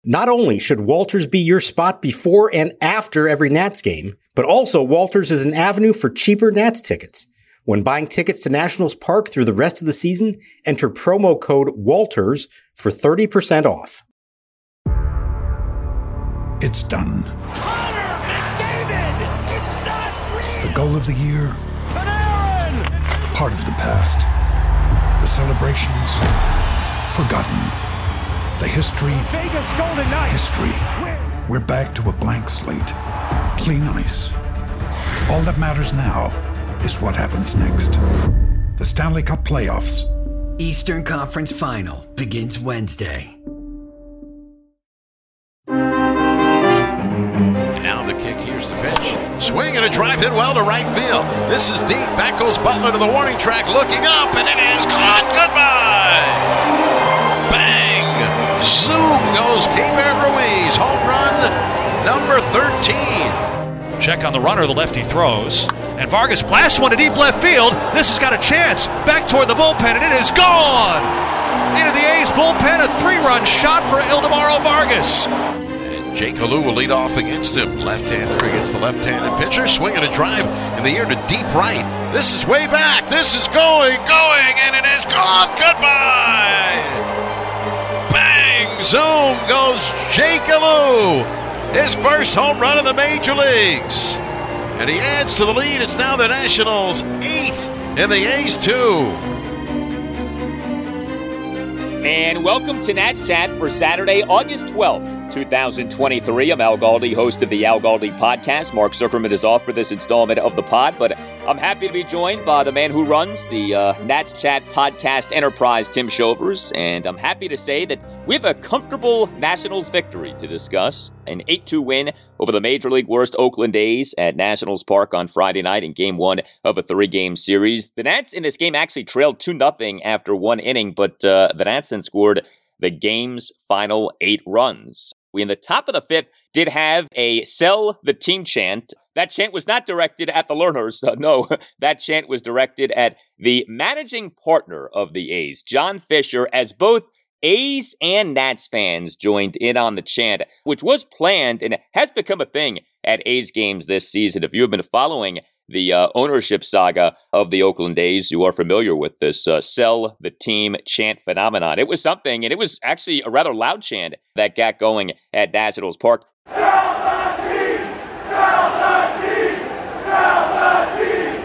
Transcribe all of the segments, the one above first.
Not only should Walters be your spot before and after every Nats game, but also Walters is an avenue for cheaper Nats tickets. When buying tickets to Nationals Park through the rest of the season, enter promo code WALTERS for 30% off. It's done. Connor McDavid! It's not real! The goal of the year, Panarin! part of the past. The celebrations, forgotten. The history, Vegas Golden Knights! history. We're back to a blank slate. Clean ice. All that matters now is what happens next. The Stanley Cup Playoffs. Eastern Conference Final begins Wednesday. And now the kick, here's the pitch. Swing and a drive hit well to right field. This is deep. Back goes Butler to the warning track, looking up, and it is caught. Goodbye! Bang! Zoom goes Keibert Ruiz. Home run number 13. Check on the runner, the lefty throws. And Vargas blasts one to deep left field. This has got a chance. Back toward the bullpen, and it is gone! Into the A's bullpen, a 3-run shot for Ildemaro Vargas. And Jake Alou will lead off against him. Left-hander against the left-handed pitcher. Swinging a drive in the air to deep right. This is way back. This is going, and it is gone. Goodbye! Bang! Zoom goes Jake Alou. His first home run in the major leagues. And he adds to the lead. It's now the Nationals 8 and the A's 2. And welcome to Nats Chat for Saturday, August 12th, 2023. I'm Al Galdi, host of the Al Galdi podcast. Mark Zuckerman is off for this installment of the pod, but I'm happy to be joined by the man who runs the Nats Chat podcast enterprise, Tim Shovers. And I'm happy to say that we have a comfortable Nationals victory to discuss. An 8-2 win over the Major League worst Oakland A's at Nationals Park on Friday night in Game 1 of a 3-game series. The Nats in this game actually trailed 2-0 after one inning, but the Nats then scored the game's final 8 runs. We, in the top of the 5th, did have a sell the team chant. That chant was not directed at the learners. No, that chant was directed at the managing partner of the A's, John Fisher, as both A's and Nats fans joined in on the chant, which was planned and has become a thing at A's games this season. If you have been following the ownership saga of the Oakland A's, you are familiar with this sell the team chant phenomenon. It was something, and it was actually a rather loud chant that got going at Nationals Park. Sell the team! Sell the team! Sell the team!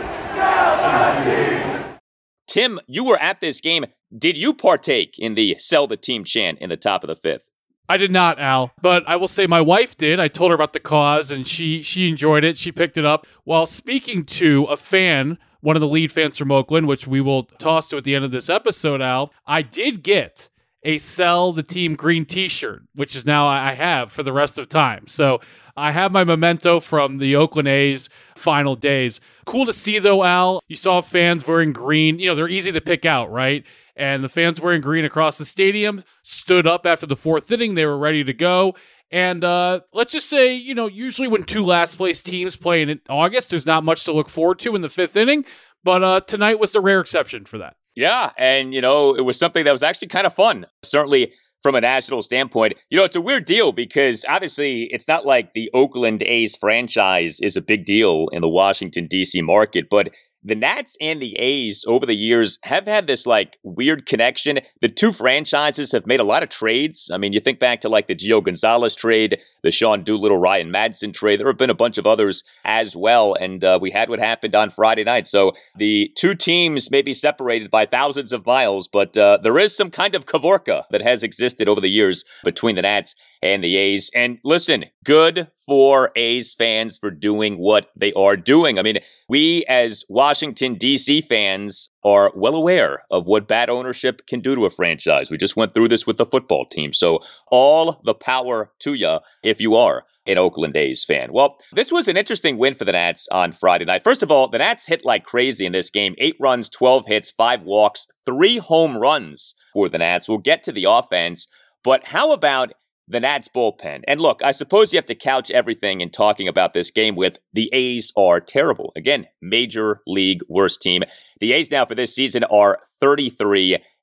Sell the team! Tim, you were at this game. Did you partake in the sell the team chant in the top of the 5th? I did not, Al, but I will say my wife did. I told her about the cause, and she enjoyed it. She picked it up. While speaking to a fan, one of the lead fans from Oakland, which we will toss to at the end of this episode, Al, I did get a Sell the Team green t-shirt, which is now I have for the rest of time. So I have my memento from the Oakland A's final days. Cool to see, though, Al. You saw fans wearing green. You know, they're easy to pick out, right? And the fans wearing green across the stadium stood up after the 4th inning. They were ready to go. And let's just say, you know, usually when 2 last-place teams play in August, there's not much to look forward to in the 5th inning. But tonight was the rare exception for that. Yeah, and, you know, it was something that was actually kind of fun. Certainly from a national standpoint. You know, it's a weird deal because obviously it's not like the Oakland A's franchise is a big deal in the Washington, D.C. market, but the Nats and the A's over the years have had this like weird connection. The two franchises have made a lot of trades. I mean, you think back to like the Gio Gonzalez trade, the Sean Doolittle, Ryan Madsen trade. There have been a bunch of others as well. And we had what happened on Friday night. So the two teams may be separated by thousands of miles, but there is some kind of Kavorka that has existed over the years between the Nats and the A's. And listen, good for A's fans for doing what they are doing. I mean, we as Washington, D.C. fans are well aware of what bad ownership can do to a franchise. We just went through this with the football team. So all the power to you if you are an Oakland A's fan. Well, this was an interesting win for the Nats on Friday night. First of all, the Nats hit like crazy in this game. 8 runs, 12 hits, 5 walks, 3 home runs for the Nats. We'll get to the offense. But how about the Nats bullpen? And look, I suppose you have to couch everything in talking about this game with the A's are terrible. Again, major league worst team. The A's now for this season are 33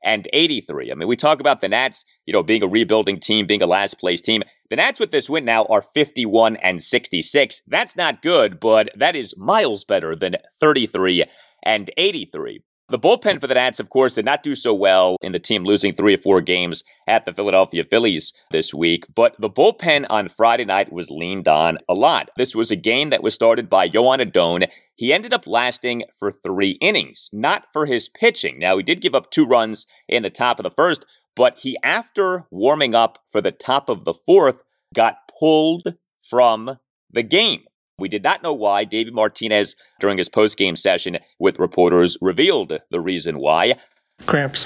and 83. I mean, we talk about the Nats, being a rebuilding team, being a last place team. The Nats with this win now are 51 and 66. That's not good, but that is miles better than 33 and 83. The bullpen for the Nats, of course, did not do so well in the team losing 3 or 4 games at the Philadelphia Phillies this week, but the bullpen on Friday night was leaned on a lot. This was a game that was started by Yoan Adon. He ended up lasting for 3 innings, not for his pitching. Now, he did give up 2 runs in the top of the first, but he, after warming up for the top of the 4th, got pulled from the game. We did not know why. David Martinez, during his post-game session with reporters, revealed the reason why. Cramps.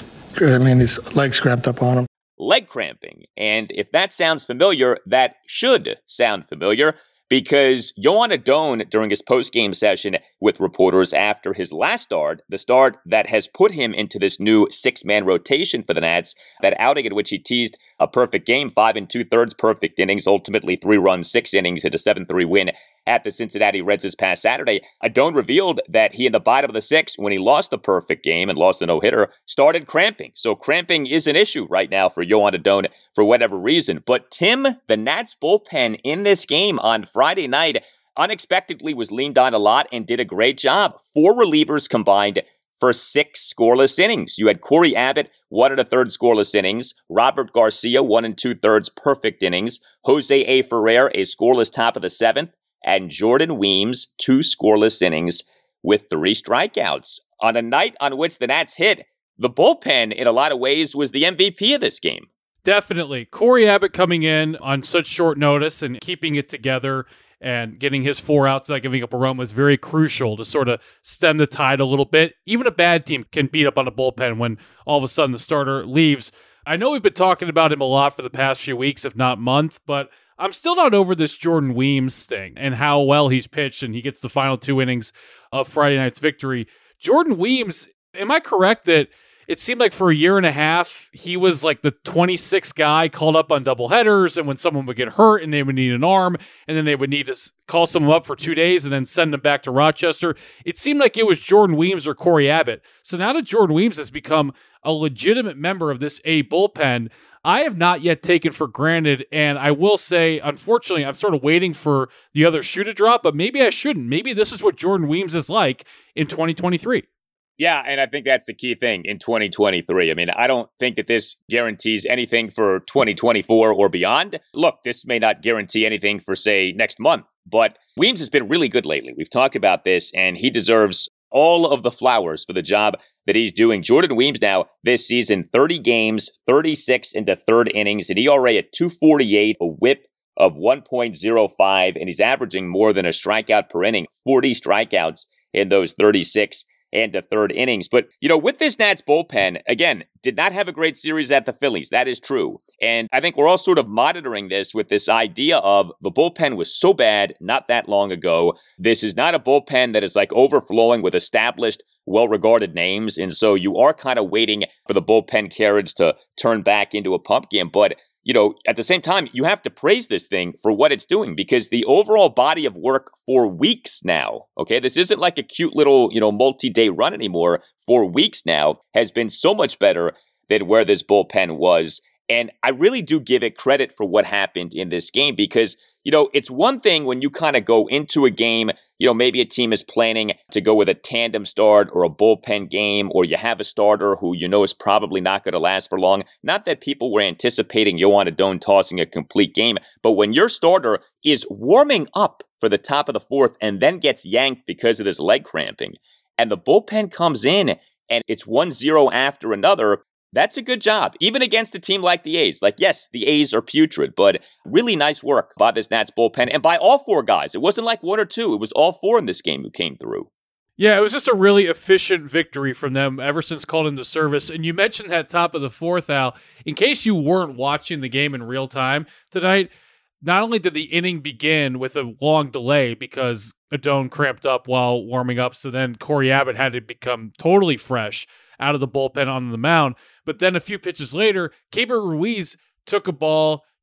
His legs cramped up on him. Leg cramping. And if that sounds familiar, that should sound familiar, because Yoan Adon, during his post-game session with reporters after his last start, the start that has put him into this new 6-man rotation for the Nats, that outing in which he teased a perfect game, 5 2/3 perfect innings, ultimately 3 runs, 6 innings, and a 7-3 win at the Cincinnati Reds this past Saturday. Adon revealed that he, in the bottom of the 6th, when he lost the perfect game and lost the no-hitter, started cramping. So cramping is an issue right now for Yoan Adon for whatever reason. But Tim, the Nats bullpen in this game on Friday night, unexpectedly was leaned on a lot and did a great job. 4 relievers combined for 6 scoreless innings. You had Corey Abbott, 1 1/3 scoreless innings. Robert Garcia, 1 2/3 perfect innings. Jose A. Ferrer, a scoreless top of the 7th. And Jordan Weems, 2 scoreless innings with 3 strikeouts. On a night on which the Nats hit, the bullpen, in a lot of ways, was the MVP of this game. Definitely. Corey Abbott coming in on such short notice and keeping it together and getting his 4 outs, not giving up a run, was very crucial to sort of stem the tide a little bit. Even a bad team can beat up on a bullpen when all of a sudden the starter leaves. I know we've been talking about him a lot for the past few weeks, if not month, but I'm still not over this Jordan Weems thing and how well he's pitched, and he gets the final 2 innings of Friday night's victory. Jordan Weems, am I correct that it seemed like for a year and a half, he was like the 26th guy called up on doubleheaders, and when someone would get hurt and they would need an arm, and then they would need to call someone up for 2 days and then send them back to Rochester, it seemed like it was Jordan Weems or Corey Abbott. So now that Jordan Weems has become a legitimate member of this A bullpen, I have not yet taken for granted, and I will say, unfortunately, I'm sort of waiting for the other shoe to drop, but maybe I shouldn't. Maybe this is what Jordan Weems is like in 2023. Yeah, and I think that's the key thing in 2023. I mean, I don't think that this guarantees anything for 2024 or beyond. Look, this may not guarantee anything for, say, next month, but Weems has been really good lately. We've talked about this, and he deserves all of the flowers for the job that he's doing. Jordan Weems now this season, 30 games, 36 into 3rd innings, an ERA at 2.48, a whip of 1.05, and he's averaging more than a strikeout per inning, 40 strikeouts in those 36 into 3rd innings. But, with this Nats bullpen, again, did not have a great series at the Phillies. That is true. And I think we're all sort of monitoring this with this idea of the bullpen was so bad not that long ago. This is not a bullpen that is like overflowing with established, well-regarded names. And so you are kind of waiting for the bullpen carriage to turn back into a pumpkin. But at the same time, you have to praise this thing for what it's doing, because the overall body of work for weeks now, okay, this isn't like a cute little, multi-day run anymore. For weeks now has been so much better than where this bullpen was. And I really do give it credit for what happened in this game, because, it's one thing when you kind of go into a game, maybe a team is planning to go with a tandem start or a bullpen game, or you have a starter who is probably not going to last for long. Not that people were anticipating Yoan Adon tossing a complete game, but when your starter is warming up for the top of the 4th and then gets yanked because of this leg cramping, and the bullpen comes in and it's 1-0 after another, that's a good job, even against a team like the A's. Like, yes, the A's are putrid, but really nice work by this Nats bullpen and by all 4 guys. It wasn't like 1 or 2. It was all 4 in this game who came through. Yeah, it was just a really efficient victory from them ever since called into service. And you mentioned that top of the 4th, Al. In case you weren't watching the game in real time tonight, not only did the inning begin with a long delay because Adon cramped up while warming up, so then Corey Abbott had to become totally fresh out of the bullpen on the mound. But then a few pitches later, Keibert Ruiz took a ball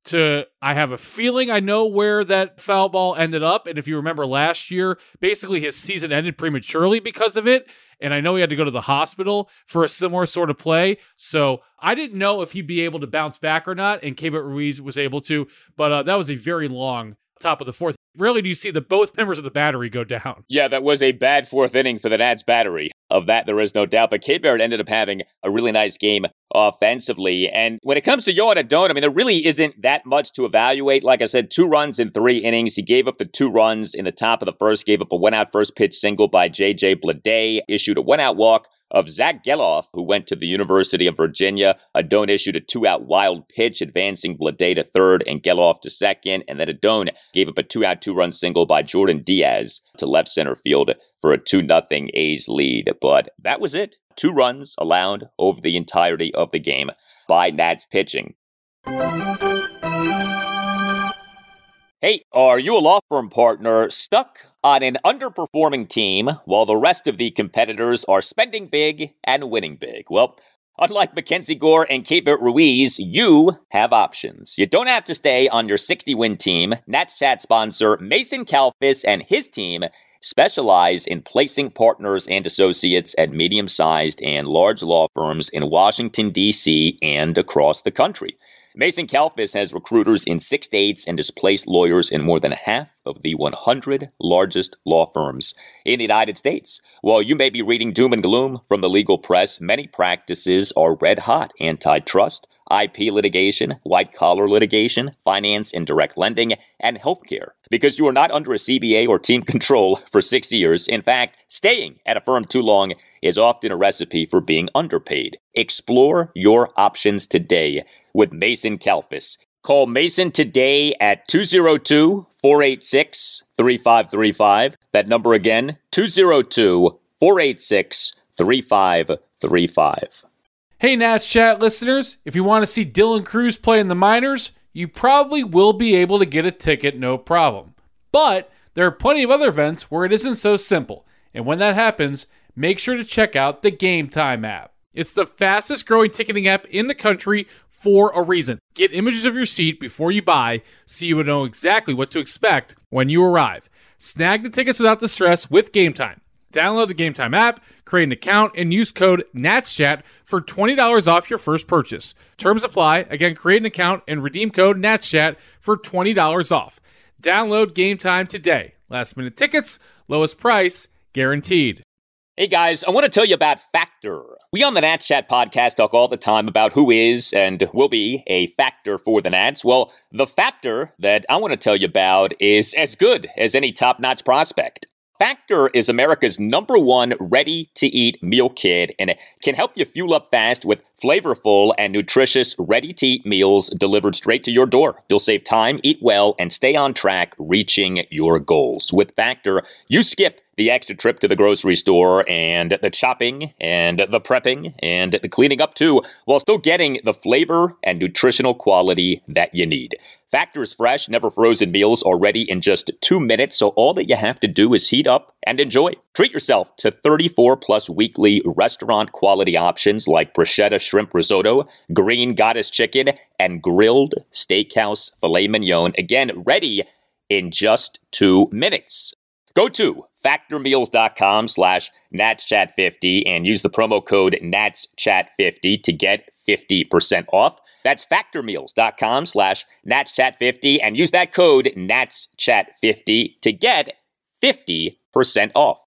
I have a feeling I know where that foul ball ended up. And if you remember last year, basically his season ended prematurely because of it. And I know he had to go to the hospital for a similar sort of play. So I didn't know if he'd be able to bounce back or not. And Keibert Ruiz was able to. But that was a very long top of the fourth. Rarely do you see both members of the battery go down. Yeah, that was a bad fourth inning for the Nats battery. Of that, there is no doubt. But Keibert ended up having a really nice game offensively. And when it comes to Joan Adon, I mean, there really isn't that much to evaluate. Like I said, 2 runs in 3 innings. He gave up the 2 runs in the top of the first, gave up a 1-out first pitch single by J.J. Bleday, issued a 1-out walk of Zach Geloff, who went to the University of Virginia. Adon issued a 2-out wild pitch, advancing Bleday to third and Geloff to second. And then Adon gave up a 2-out 2-run single by Jordan Diaz to left center field for a 2-0 A's lead. But that was it. 2 runs allowed over the entirety of the game by Nats pitching. Hey, are you a law firm partner stuck on an underperforming team while the rest of the competitors are spending big and winning big? Well, unlike Mackenzie Gore and Keibert Ruiz, you have options. You don't have to stay on your 60-win team. Nats Chat sponsor Mason Kalfas and his team specialize in placing partners and associates at medium-sized and large law firms in Washington, D.C. and across the country. Mason Kalfas has recruiters in 6 states and has placed lawyers in more than half of the 100 largest law firms in the United States. While you may be reading doom and gloom from the legal press, many practices are red hot: antitrust, IP litigation, white-collar litigation, finance and direct lending, and healthcare. Because you are not under a CBA or team control for 6 years. In fact, staying at a firm too long is often a recipe for being underpaid. Explore your options today with Mason Kalfas. Call Mason today at 202-486-3535. That number again, 202-486-3535. Hey, Nats Chat listeners, if you want to see Dylan Cruz play in the minors, you probably will be able to get a ticket, no problem. But there are plenty of other events where it isn't so simple. And when that happens, make sure to check out the Game Time app. It's the fastest growing ticketing app in the country for a reason. Get images of your seat before you buy so you will know exactly what to expect when you arrive. Snag the tickets without the stress with Game Time. Download the Game Time app, create an account, and use code NATSCHAT for $20 off your first purchase. Terms apply. Again, create an account and redeem code NATSCHAT for $20 off. Download Game Time today. Last minute tickets, lowest price, guaranteed. Hey guys, I want to tell you about Factor. We on the Nats Chat podcast talk all the time about who is and will be a factor for the Nats. Well, the factor that I want to tell you about is as good as any top-notch prospect. Factor is America's #1 ready-to-eat meal kit, and it can help you fuel up fast with flavorful and nutritious ready-to-eat meals delivered straight to your door. You'll save time, eat well, and stay on track reaching your goals. With Factor, you skip the extra trip to the grocery store and the chopping and the prepping and the cleaning up too, while still getting the flavor and nutritional quality that you need. Factor's fresh, never frozen meals are ready in just 2 minutes, so all that you have to do is heat up and enjoy. Treat yourself to 34 plus weekly restaurant quality options like bruschetta shrimp risotto, green goddess chicken, and grilled steakhouse filet mignon. Again, ready in just 2 minutes. Go to factormeals.com/NatsChat50 and use the promo code NatsChat50 to get 50% off. That's factormeals.com/NatsChat50 and use that code NatsChat50 to get 50% off.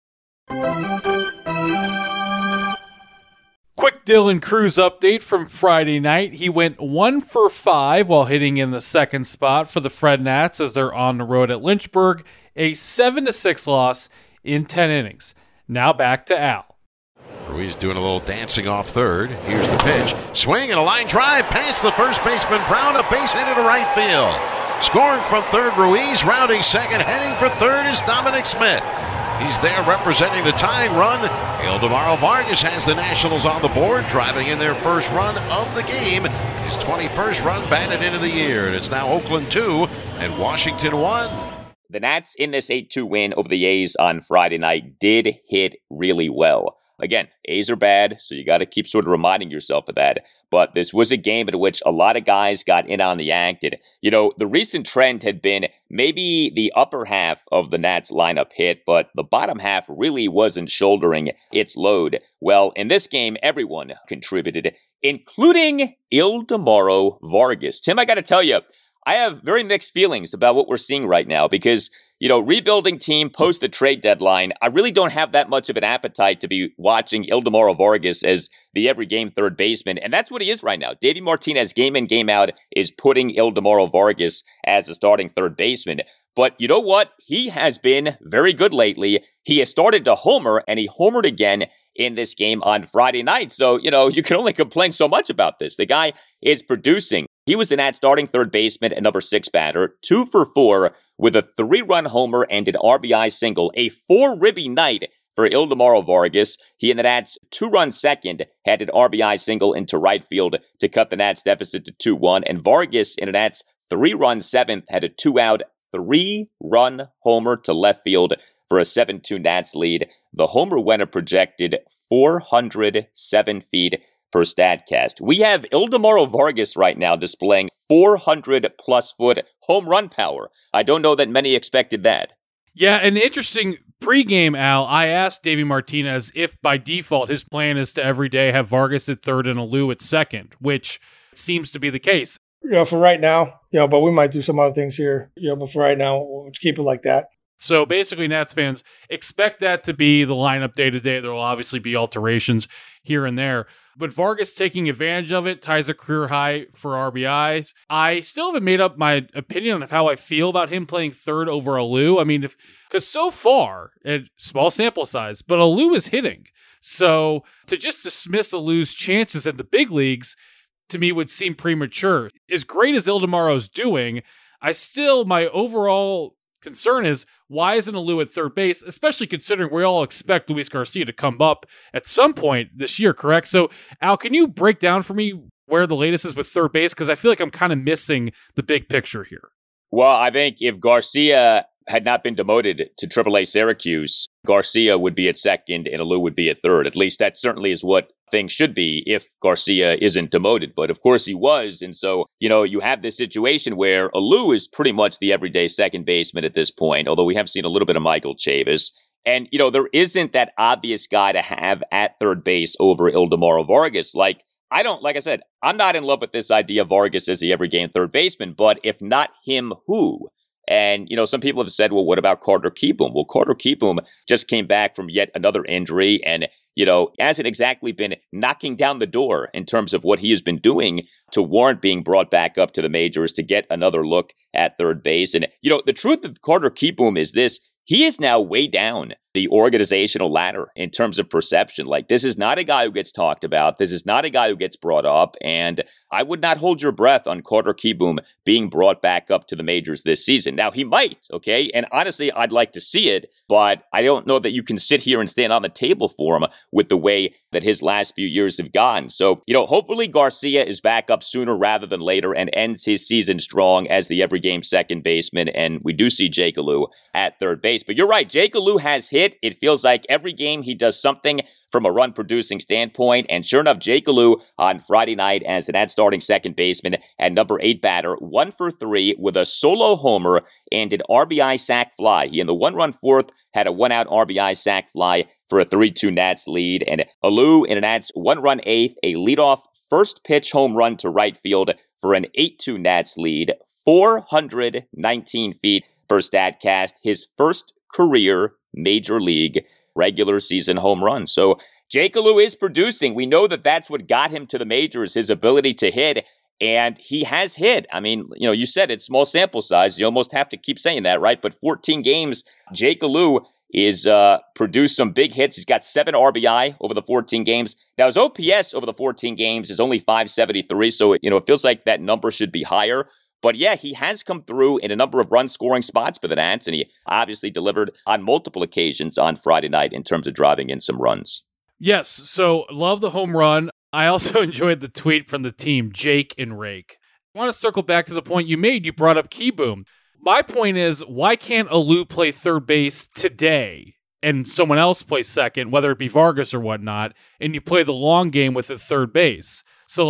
Quick Dylan Cruz update from Friday night. He went 1 for 5 while hitting in the second spot for the Fred Nats as they're on the road at Lynchburg. A 7-6 loss in 10 innings. Now back to Al. Ruiz doing a little dancing off third. Here's the pitch. Swing and a line drive past the first baseman Brown, a base hit into right field. Scoring from third, Ruiz. Rounding second, heading for third is Dominic Smith. He's there representing the tying run. Ildemaro Vargas has the Nationals on the board, driving in their first run of the game. His 21st run batted into the year. And it's now Oakland 2 and Washington 1. The Nats in this 8-2 win over the A's on Friday night did hit really well. Again, A's are bad, so you got to keep sort of reminding yourself of that. but this was a game in which a lot of guys got in on the act. And, the recent trend had been maybe the upper half of the Nats lineup hit, but the bottom half really wasn't shouldering its load. Well, in this game, everyone contributed, including Ildemaro Vargas. Tim, I got to tell you, I have very mixed feelings about what we're seeing right now because, rebuilding team post the trade deadline, I really don't have that much of an appetite to be watching Ildemaro Vargas as the every game third baseman. And that's what he is right now. Davey Martinez, game in, game out, is putting Ildemaro Vargas as a starting third baseman. But you know what? He has been very good lately. He has started to homer, and he homered again in this game on Friday night. So, you can only complain so much about this. The guy is producing. He was the Nats starting third baseman and number 6 batter, 2 for 4 with a 3-run homer and an RBI single, a 4-ribby night for Ildemaro Vargas. He and the Nats 2-run second had an RBI single into right field to cut the Nats deficit to 2-1, and Vargas in the Nats 3-run seventh had a 2-out, 3-run homer to left field for a 7-2 Nats lead. The homer went a projected 407 feet per StatCast. We have Ildemaro Vargas right now displaying 400-plus foot home run power. I don't know that many expected that. Yeah, an interesting pregame, Al. I asked Davey Martinez if by default his plan is to every day have Vargas at third and Alou at second, which seems to be the case. For right now, but we might do some other things here, but for right now, we'll keep it like that. So basically, Nats fans, expect that to be the lineup day to day. There will obviously be alterations here and there. But Vargas taking advantage of it, ties a career high for RBIs. I still haven't made up my opinion of how I feel about him playing third over Alou. I mean, because so far, small sample size, but Alou is hitting. So to just dismiss Alou's chances at the big leagues, to me, would seem premature. As great as Ildemaro's doing, my overall concern is, why isn't Alou at third base, especially considering we all expect Luis Garcia to come up at some point this year, correct? So, Al, can you break down for me where the latest is with third base? Because I feel like I'm kind of missing the big picture here. Well, I think if Garcia had not been demoted to AAA Syracuse, Garcia would be at second and Alou would be at third. At least that certainly is what things should be if Garcia isn't demoted. But of course he was. And so, you have this situation where Alou is pretty much the everyday second baseman at this point, although we have seen a little bit of Michael Chavis. And, there isn't that obvious guy to have at third base over Ildemaro Vargas. Like I said, I'm not in love with this idea of Vargas as the every game third baseman, but if not him, who? And, some people have said, well, what about Carter Kieboom? Well, Carter Kieboom just came back from yet another injury and, hasn't exactly been knocking down the door in terms of what he has been doing to warrant being brought back up to the majors to get another look at third base. And, the truth of Carter Kieboom is this. He is now way down the organizational ladder in terms of perception. Like, this is not a guy who gets talked about. This is not a guy who gets brought up. And I would not hold your breath on Carter Kieboom being brought back up to the majors this season. Now, he might, okay? And honestly, I'd like to see it, but I don't know that you can sit here and stand on the table for him with the way that his last few years have gone. So, hopefully Garcia is back up sooner rather than later and ends his season strong as the every game second baseman. And we do see Jake Alou at third base. But you're right, Jake Alou has hit. It feels like every game he does something from a run-producing standpoint. And sure enough, Jake Alou on Friday night as the Nats starting second baseman and number 8 batter, 1 for 3 with a solo homer and an RBI sac fly. He in the 1-run fourth had a 1-out RBI sac fly for a 3-2 Nats lead. And Alou in a Nats 1-run 8th, a leadoff first pitch home run to right field for an 8-2 Nats lead, 419 feet per StatCast, his first career major league regular season home run. So Jake Alou is producing. We know that that's what got him to the majors, his ability to hit, and he has hit. I mean, you said it's small sample size. You almost have to keep saying that, right? But 14 games, Jake Alou is produced some big hits. He's got 7 RBI over the 14 games. Now, his OPS over the 14 games is only 573, so it feels like that number should be higher. But yeah, he has come through in a number of run-scoring spots for the Nats, and he obviously delivered on multiple occasions on Friday night in terms of driving in some runs. Yes, so love the home run. I also enjoyed the tweet from the team, Jake and Rake. I want to circle back to the point you made. You brought up Kieboom. My point is, why can't Alou play third base today and someone else play second, whether it be Vargas or whatnot, and you play the long game with the third base? So,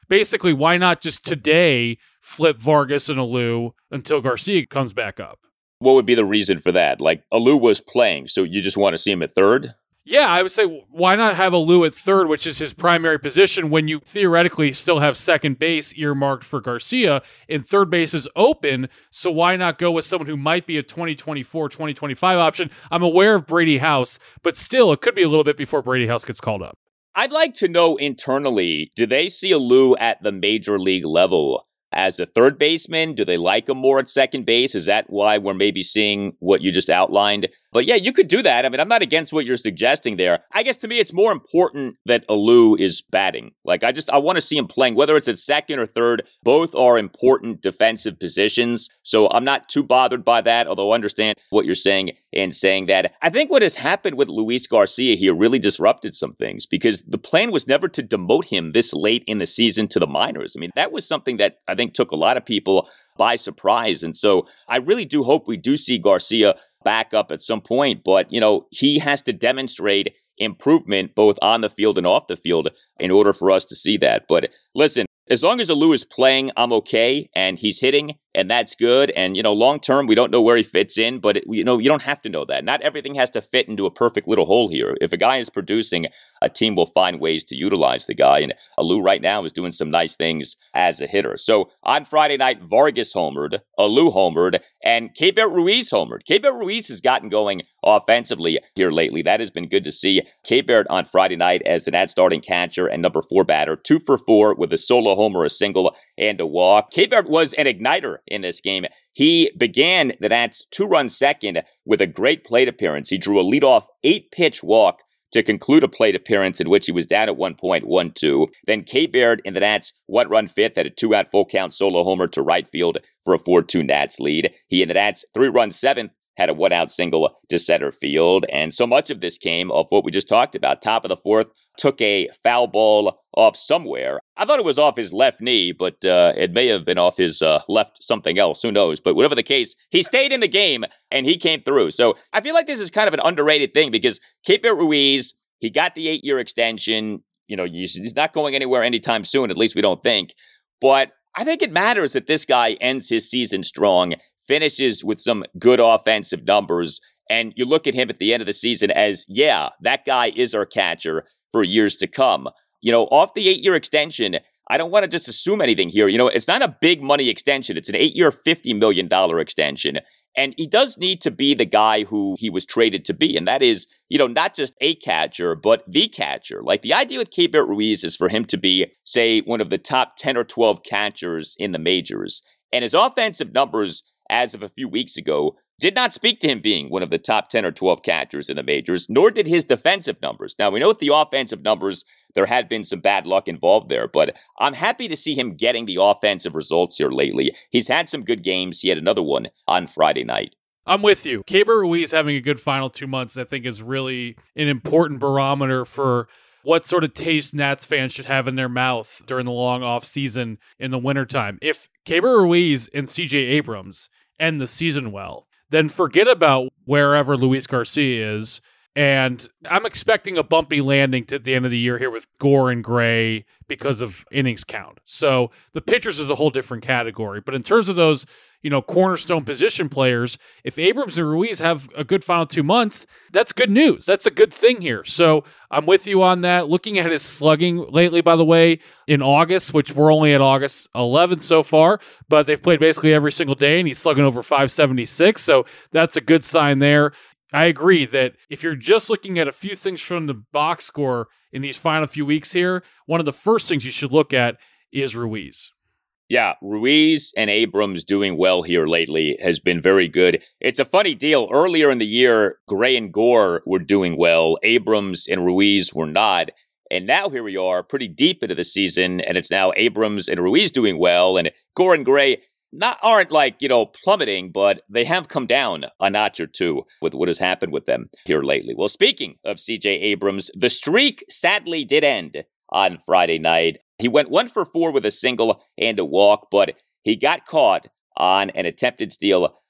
basically, why not just today flip Vargas and Alou until Garcia comes back up? What would be the reason for that? Like, Alou was playing, so you just want to see him at third? Yeah, I would say, why not have Alou at third, which is his primary position, when you theoretically still have second base earmarked for Garcia, and third base is open, so why not go with someone who might be a 2024, 2025 option? I'm aware of Brady House, but still, it could be a little bit before Brady House gets called up. I'd like to know internally, do they see Alou at the major league level as a third baseman? Do they like him more at second base? Is that why we're maybe seeing what you just outlined? But yeah, you could do that. I mean, I'm not against what you're suggesting there. I guess to me, it's more important that Alou is batting. Like, I want to see him playing, whether it's at second or third. Both are important defensive positions. So I'm not too bothered by that, although I understand what you're saying in saying that. I think what has happened with Luis Garcia here really disrupted some things, because the plan was never to demote him this late in the season to the minors. I mean, that was something that I think took a lot of people by surprise. And so I really do hope we do see Garcia back up at some point. But, you know, he has to demonstrate improvement both on the field and off the field in order for us to see that. But listen, as long as Alou is playing, I'm okay, and he's hitting, and that's good. And, you know, long term, we don't know where he fits in, but, you know, you don't have to know that. Not everything has to fit into a perfect little hole here. If a guy is producing, a team will find ways to utilize the guy, and Alou right now is doing some nice things as a hitter. So on Friday night, Vargas homered, Alou homered, and Keibert Ruiz homered. Keibert Ruiz has gotten going offensively here lately. That has been good to see. Keibert on Friday night as an starting catcher and number 4 batter, 2 for 4 with a solo homer, a single, and a walk. Keibert was an igniter in this game. He began the Nats 2-run second with a great plate appearance. He drew a leadoff 8-pitch walk to conclude a plate appearance in which he was down at 1.12. Then Keibert in the Nats 1-run fifth had a 2-out full count solo homer to right field for a 4-2 Nats lead. He in the Nats 3-run seventh had a 1-out single to center field. And so much of this came off what we just talked about. Top of the fourth, took a foul ball off somewhere. I thought it was off his left knee, but it may have been off his left something else. Who knows? But whatever the case, he stayed in the game and he came through. So I feel like this is kind of an underrated thing, because Keibert Ruiz, he got the 8-year extension. You know, he's not going anywhere anytime soon, at least we don't think. But I think it matters that this guy ends his season strong, finishes with some good offensive numbers, and you look at him at the end of the season as, yeah, that guy is our catcher for years to come. You know, off the 8-year extension, I don't want to just assume anything here. You know, it's not a big money extension. It's an 8-year, $50 million extension. And he does need to be the guy who he was traded to be. And that is, you know, not just a catcher, but the catcher. Like, the idea with Keibert Ruiz is for him to be, say, one of the top 10 or 12 catchers in the majors. And his offensive numbers, as of a few weeks ago, did not speak to him being one of the top 10 or 12 catchers in the majors, nor did his defensive numbers. Now, we know with the offensive numbers, there had been some bad luck involved there, but I'm happy to see him getting the offensive results here lately. He's had some good games. He had another one on Friday night. I'm with you. Keibert Ruiz having a good final 2 months, I think, is really an important barometer for what sort of taste Nats fans should have in their mouth during the long off season in the wintertime. If Keibert Ruiz and CJ Abrams end the season well, then forget about wherever Luis Garcia is. And I'm expecting a bumpy landing to the end of the year here with Gore and Gray because of innings count. So the pitchers is a whole different category. But in terms of those, you know, cornerstone position players, if Abrams and Ruiz have a good final 2 months, that's good news. That's a good thing here. So I'm with you on that. Looking at his slugging lately, by the way, in August, which we're only at August 11th so far, but they've played basically every single day, and he's slugging over 576. So that's a good sign there. I agree that if you're just looking at a few things from the box score in these final few weeks here, one of the first things you should look at is Ruiz. Yeah, Ruiz and Abrams doing well here lately has been very good. It's a funny deal. Earlier in the year, Gray and Gore were doing well. Abrams and Ruiz were not. And now here we are pretty deep into the season, and it's now Abrams and Ruiz doing well, and Gore and Gray aren't like, you know, plummeting, but they have come down a notch or two with what has happened with them here lately. Well, speaking of CJ Abrams, the streak sadly did end on Friday night. He went 1 for 4 with a single and a walk, but he got caught on an attempted steal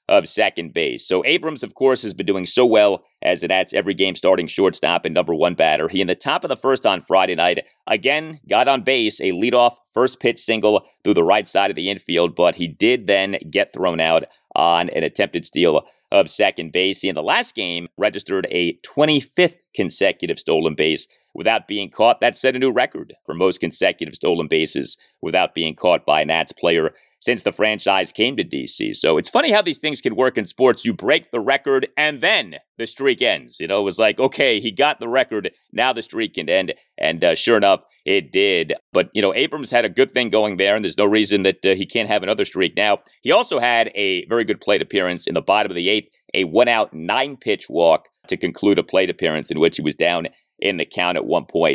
of second base. So Abrams, of course, has been doing so well as the Nats every game starting shortstop and number one batter. He in the top of the first on Friday night, again, got on base, a leadoff first pitch single through the right side of the infield, but he did then get thrown out on an attempted steal of second base. He in the last game registered a 25th consecutive stolen base without being caught. That set a new record for most consecutive stolen bases without being caught by a Nats player since the franchise came to D.C. So it's funny how these things can work in sports. You break the record, and then the streak ends. You know, it was like, okay, he got the record, now the streak can end. And sure enough, it did. But, you know, Abrams had a good thing going there, and there's no reason that he can't have another streak now. He also had a very good plate appearance in the bottom of the eighth, a 1-out, 9-pitch walk to conclude a plate appearance in which he was down in the count at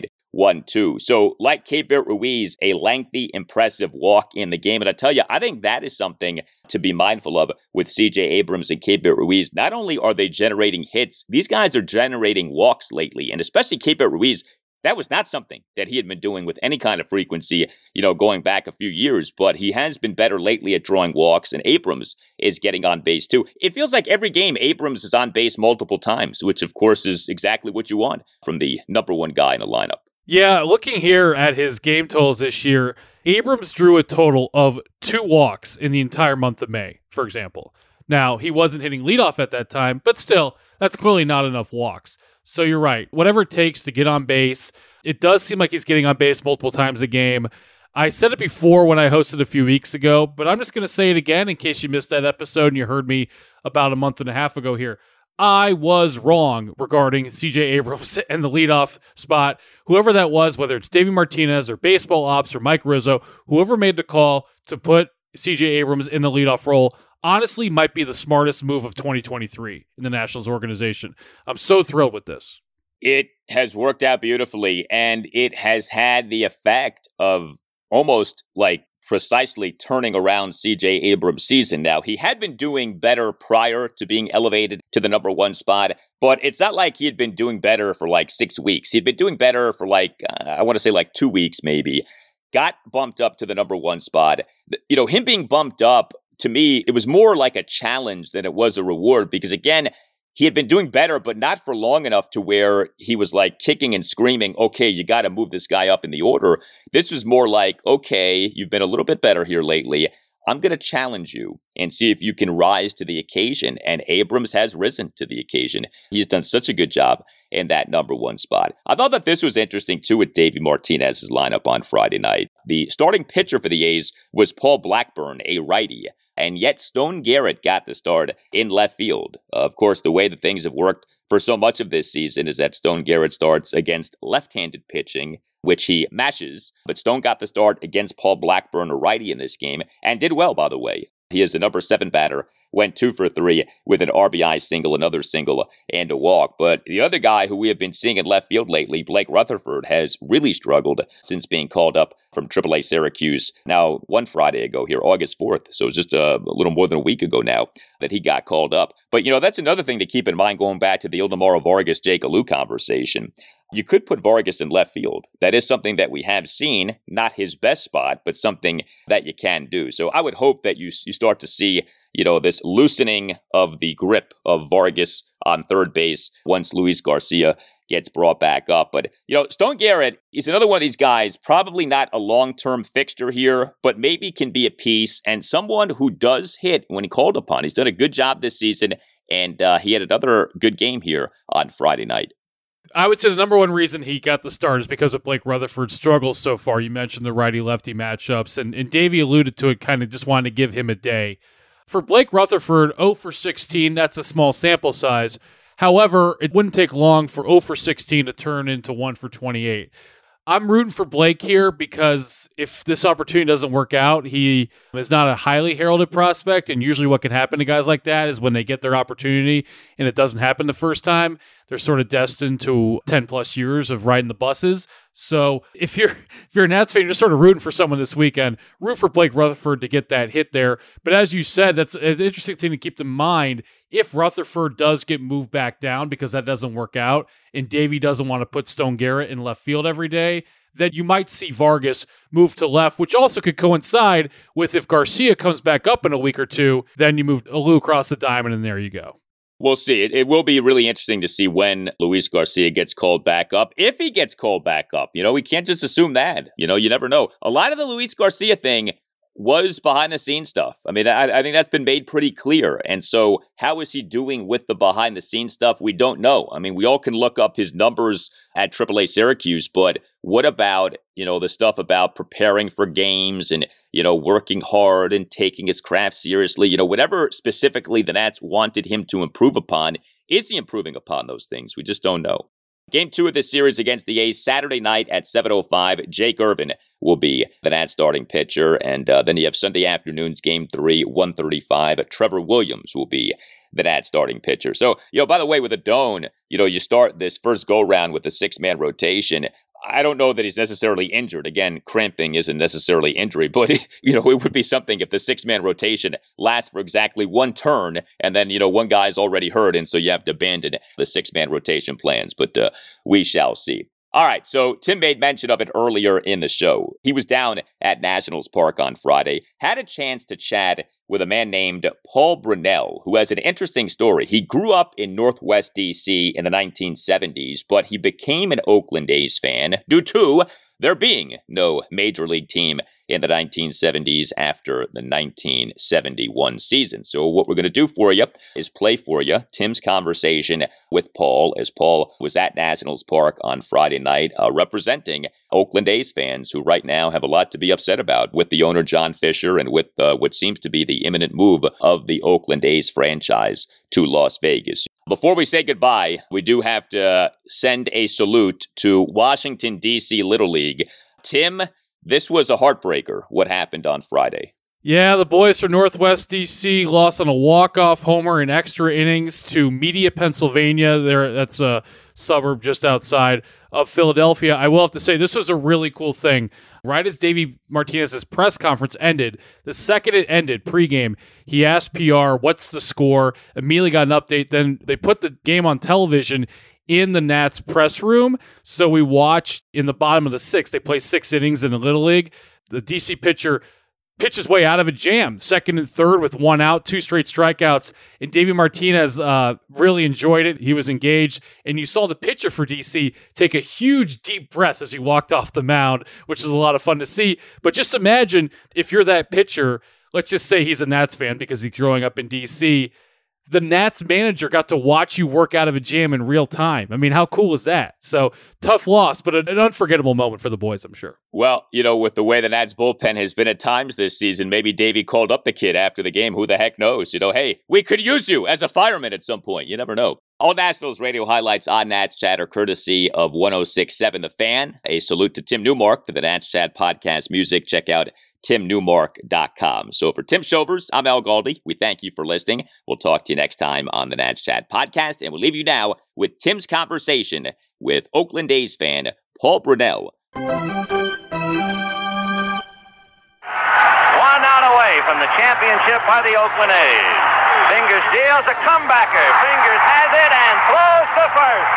1.12. So, like Keibert Ruiz, a lengthy, impressive walk in the game. And I tell you, I think that is something to be mindful of with C.J. Abrams and Keibert Ruiz. Not only are they generating hits, these guys are generating walks lately. And especially Keibert Ruiz, that was not something that he had been doing with any kind of frequency, you know, going back a few years. But he has been better lately at drawing walks, and Abrams is getting on base too. It feels like every game Abrams is on base multiple times, which of course is exactly what you want from the number one guy in the lineup. Yeah, looking here at his game totals this year, Abrams drew a total of 2 walks in the entire month of May, for example. Now, he wasn't hitting leadoff at that time, but still, that's clearly not enough walks. So you're right. Whatever it takes to get on base, it does seem like he's getting on base multiple times a game. I said it before when I hosted a few weeks ago, but I'm just going to say it again in case you missed that episode and you heard me about a month and a half ago here. I was wrong regarding C.J. Abrams and the leadoff spot. Whoever that was, whether it's Davey Martinez or Baseball Ops or Mike Rizzo, whoever made the call to put C.J. Abrams in the leadoff role, honestly might be the smartest move of 2023 in the Nationals organization. I'm so thrilled with this. It has worked out beautifully, and it has had the effect of almost like precisely turning around C.J. Abrams' season. Now, he had been doing better prior to being elevated to the number one spot, but it's not like he had been doing better for like 6 weeks. He'd been doing better for like, I want to say like 2 weeks maybe. Got bumped up to the number one spot. You know, him being bumped up, to me, it was more like a challenge than it was a reward because, again, he had been doing better, but not for long enough to where he was like kicking and screaming, okay, you got to move this guy up in the order. This was more like, okay, you've been a little bit better here lately. I'm going to challenge you and see if you can rise to the occasion. And Abrams has risen to the occasion. He's done such a good job in that number one spot. I thought that this was interesting, too, with Davey Martinez's lineup on Friday night. The starting pitcher for the A's was Paul Blackburn, a righty. And yet Stone Garrett got the start in left field. Of course, the way that things have worked for so much of this season is that Stone Garrett starts against left-handed pitching, which he mashes. But Stone got the start against Paul Blackburn, a righty in this game, and did well, by the way. He is the number 7 batter, went 2 for 3 with an RBI single, another single, and a walk. But the other guy who we have been seeing in left field lately, Blake Rutherford, has really struggled since being called up from AAA Syracuse. Now, one Friday ago here, August 4th, so it's just a little more than a week ago now that he got called up. But, you know, that's another thing to keep in mind going back to the Ildemaro Vargas, Jake Alou conversation. You could put Vargas in left field. That is something that we have seen, not his best spot, but something that you can do. So I would hope that you start to see, you know, this loosening of the grip of Vargas on third base once Luis Garcia gets brought back up. But, you know, Stone Garrett is another one of these guys, probably not a long-term fixture here, but maybe can be a piece and someone who does hit when he called upon. He's done a good job this season, and he had another good game here on Friday night. I would say the number one reason he got the start is because of Blake Rutherford's struggles so far. You mentioned the righty-lefty matchups, and Davey alluded to it, kind of just wanted to give him a day. For Blake Rutherford, 0 for 16, that's a small sample size. However, it wouldn't take long for 0 for 16 to turn into 1 for 28. I'm rooting for Blake here because if this opportunity doesn't work out, he is not a highly heralded prospect, and usually what can happen to guys like that is when they get their opportunity and it doesn't happen the first time, they're sort of destined to 10 plus years of riding the buses. So if you're a Nats fan, you're just sort of rooting for someone this weekend, root for Blake Rutherford to get that hit there. But as you said, that's an interesting thing to keep in mind. If Rutherford does get moved back down because that doesn't work out and Davey doesn't want to put Stone Garrett in left field every day, then you might see Vargas move to left, which also could coincide with if Garcia comes back up in a week or two, then you move Alou across the diamond, and there you go. We'll see. It will be really interesting to see when Luis Garcia gets called back up. If he gets called back up, we can't just assume that. You never know. A lot of the Luis Garcia thing was behind-the-scenes stuff. I mean, I think that's been made pretty clear. And so how is he doing with the behind-the-scenes stuff? We don't know. I mean, we all can look up his numbers at AAA Syracuse, but what about, the stuff about preparing for games and, working hard and taking his craft seriously? Whatever specifically the Nats wanted him to improve upon, is he improving upon those things? We just don't know. Game 2 of this series against the A's Saturday night at 7:05. Jake Irvin will be the Nats starting pitcher. And then you have Sunday afternoon's Game 3, 1:35. Trevor Williams will be the Nats starting pitcher. So, by the way, with Adon, you start this first go-round with a 6-man rotation. I don't know that he's necessarily injured. Again, cramping isn't necessarily injury, but, it would be something if the 6-man rotation lasts for exactly one turn and then, one guy's already hurt, and so you have to abandon the 6-man rotation plans. But we shall see. All right, so Tim made mention of it earlier in the show. He was down at Nationals Park on Friday, had a chance to chat with a man named Paul Brunell, who has an interesting story. He grew up in Northwest D.C. in the 1970s, but he became an Oakland A's fan due to there being no major league team in the 1970s after the 1971 season. So what we're going to do for you is play for you Tim's conversation with Paul, as Paul was at Nationals Park on Friday night representing Oakland A's fans who right now have a lot to be upset about with the owner John Fisher and with what seems to be the imminent move of the Oakland A's franchise to Las Vegas. Before we say goodbye, we do have to send a salute to Washington, D.C. Little League. Tim, this was a heartbreaker, what happened on Friday. Yeah, the boys from Northwest D.C. lost on a walk-off homer in extra innings to Media, Pennsylvania. That's a suburb just outside of Philadelphia. I will have to say, this was a really cool thing. Right as Davey Martinez's press conference ended, the second it ended, pregame, he asked PR, what's the score? Immediately got an update. Then they put the game on television in the Nats press room. So we watched in the bottom of the 6th. They play 6 innings in the Little League. The DC pitcher pitches way out of a jam, 2nd and 3rd with 1 out, 2 straight strikeouts. And Davey Martinez really enjoyed it. He was engaged. And you saw the pitcher for DC take a huge deep breath as he walked off the mound, which is a lot of fun to see. But just imagine if you're that pitcher, let's just say he's a Nats fan because he's growing up in DC. The Nats manager got to watch you work out of a jam in real time. I mean, how cool is that? So, tough loss, but an unforgettable moment for the boys, I'm sure. Well, with the way the Nats bullpen has been at times this season, maybe Davey called up the kid after the game. Who the heck knows? Hey, we could use you as a fireman at some point. You never know. All Nationals radio highlights on Nats Chat are courtesy of 106.7 The Fan. A salute to Tim Newmark for the Nats Chat podcast music. Check out TimNewmark.com. So for Tim Shovers, I'm Al Galdi. We thank you for listening. We'll talk to you next time on the Nats Chat podcast, and we'll leave you now with Tim's conversation with Oakland A's fan Paul Brunell. 1 out away from the championship by the Oakland A's. Fingers deals a comebacker. Fingers has it and throws to first.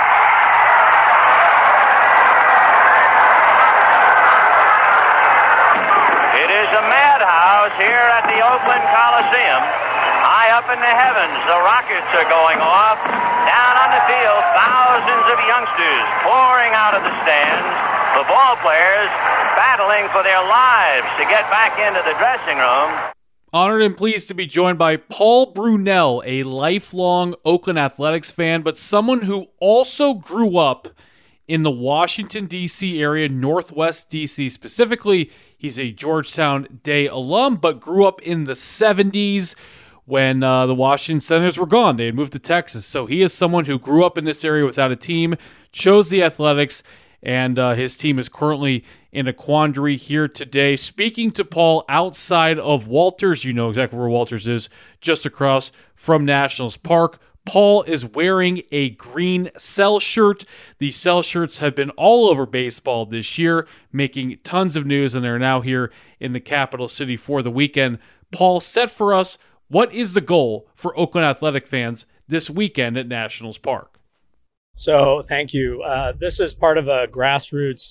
It is a madhouse here at the Oakland Coliseum. High up in the heavens, the rockets are going off. Down on the field, thousands of youngsters pouring out of the stands. The ball players battling for their lives to get back into the dressing room. Honored and pleased to be joined by Paul Brunell, a lifelong Oakland Athletics fan, but someone who also grew up in the Washington, D.C. area, Northwest D.C. specifically. He's a Georgetown Day alum, but grew up in the 70s when the Washington Senators were gone. They had moved to Texas. So he is someone who grew up in this area without a team, chose the Athletics, and his team is currently in a quandary here today. Speaking to Paul outside of Walters, you know exactly where Walters is, just across from Nationals Park. Paul is wearing a green Cell shirt. The Cell shirts have been all over baseball this year, making tons of news, and they're now here in the capital city for the weekend. Paul, set for us, what is the goal for Oakland Athletic fans this weekend at Nationals Park? So, thank you. This is part of a grassroots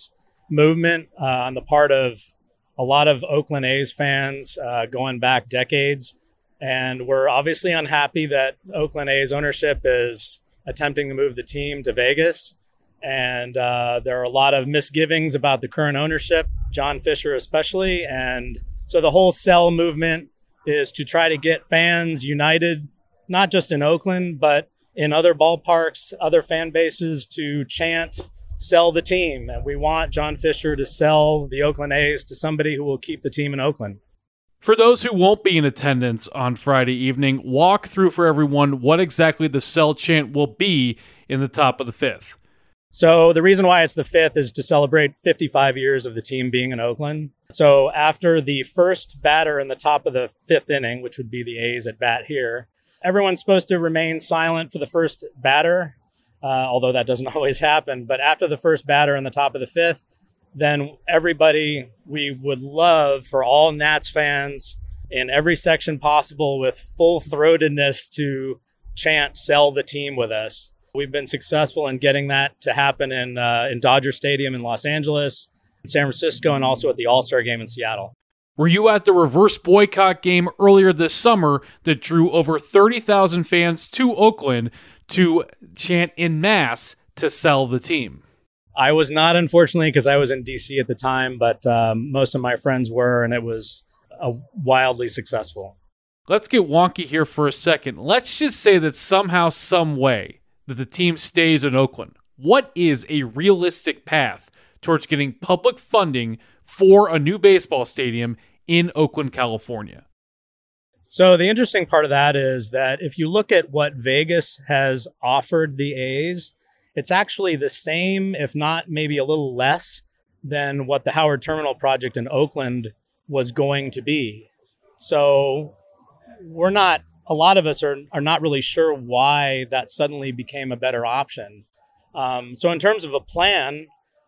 movement on the part of a lot of Oakland A's fans going back decades. And we're obviously unhappy that Oakland A's ownership is attempting to move the team to Vegas. And there are a lot of misgivings about the current ownership, John Fisher especially. And so the whole sell movement is to try to get fans united, not just in Oakland, but in other ballparks, other fan bases, to chant, sell the team. And we want John Fisher to sell the Oakland A's to somebody who will keep the team in Oakland. For those who won't be in attendance on Friday evening, walk through for everyone what exactly the sell chant will be in the top of the fifth. So the reason why it's the fifth is to celebrate 55 years of the team being in Oakland. So after the first batter in the top of the fifth inning, which would be the A's at bat here, everyone's supposed to remain silent for the first batter, although that doesn't always happen. But after the first batter in the top of the fifth, then everybody, we would love for all Nats fans in every section possible with full-throatedness to chant, sell the team with us. We've been successful in getting that to happen in Dodger Stadium in Los Angeles, San Francisco, and also at the All-Star Game in Seattle. Were you at the reverse boycott game earlier this summer that drew over 30,000 fans to Oakland to chant en masse to sell the team? I was not, unfortunately, because I was in D.C. at the time, but most of my friends were, and it was wildly successful. Let's get wonky here for a second. Let's just say that somehow, some way, that the team stays in Oakland. What is a realistic path towards getting public funding for a new baseball stadium in Oakland, California? So the interesting part of that is that if you look at what Vegas has offered the A's, it's actually the same, if not maybe a little less, than what the Howard Terminal project in Oakland was going to be. So a lot of us are not really sure why that suddenly became a better option. So in terms of a plan,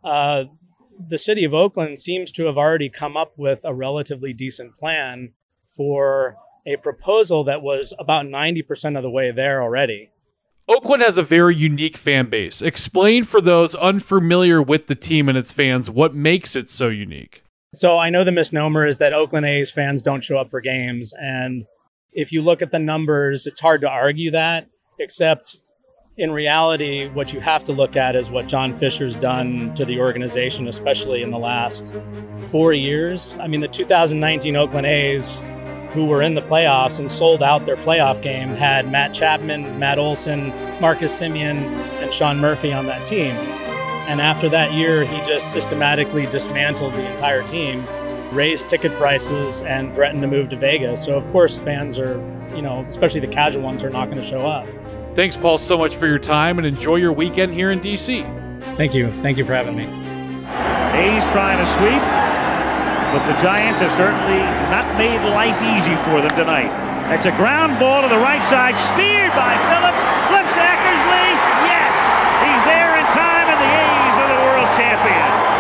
the city of Oakland seems to have already come up with a relatively decent plan for a proposal that was about 90% of the way there already. Oakland has a very unique fan base. Explain for those unfamiliar with the team and its fans what makes it so unique. So I know the misnomer is that Oakland A's fans don't show up for games. And if you look at the numbers, it's hard to argue that, except in reality, what you have to look at is what John Fisher's done to the organization, especially in the last 4 years. I mean, the 2019 Oakland A's, who were in the playoffs and sold out their playoff game, had Matt Chapman, Matt Olson, Marcus Semien, and Sean Murphy on that team. And after that year, he just systematically dismantled the entire team, raised ticket prices, and threatened to move to Vegas. So, of course, fans are, especially the casual ones, are not going to show up. Thanks, Paul, so much for your time, and enjoy your weekend here in D.C. Thank you. Thank you for having me. A's trying to sweep, but the Giants have certainly not made life easy for them tonight. It's a ground ball to the right side, steered by Phillips, flips to Eckersley. Yes, he's there in time, and the A's are the world champions.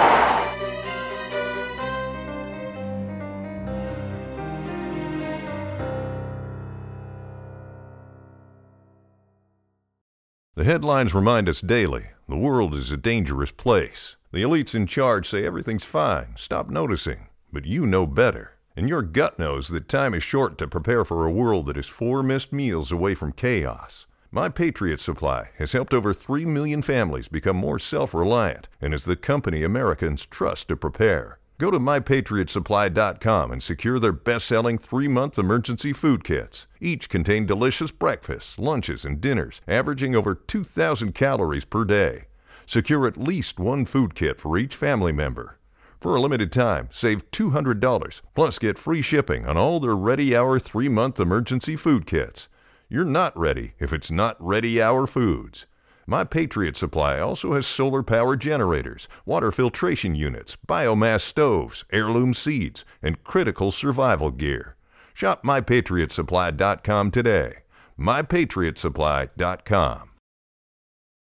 The headlines remind us daily, the world is a dangerous place. The elites in charge say everything's fine, stop noticing. But you know better. And your gut knows that time is short to prepare for a world that is 4 missed meals away from chaos. My Patriot Supply has helped over 3 million families become more self-reliant and is the company Americans trust to prepare. Go to MyPatriotSupply.com and secure their best-selling 3-month emergency food kits. Each contain delicious breakfasts, lunches, and dinners, averaging over 2,000 calories per day. Secure at least 1 food kit for each family member. For a limited time, save $200, plus get free shipping on all their Ready Hour 3-month emergency food kits. You're not ready if it's not Ready Hour Foods. My Patriot Supply also has solar-powered generators, water filtration units, biomass stoves, heirloom seeds, and critical survival gear. Shop MyPatriotSupply.com today. MyPatriotSupply.com.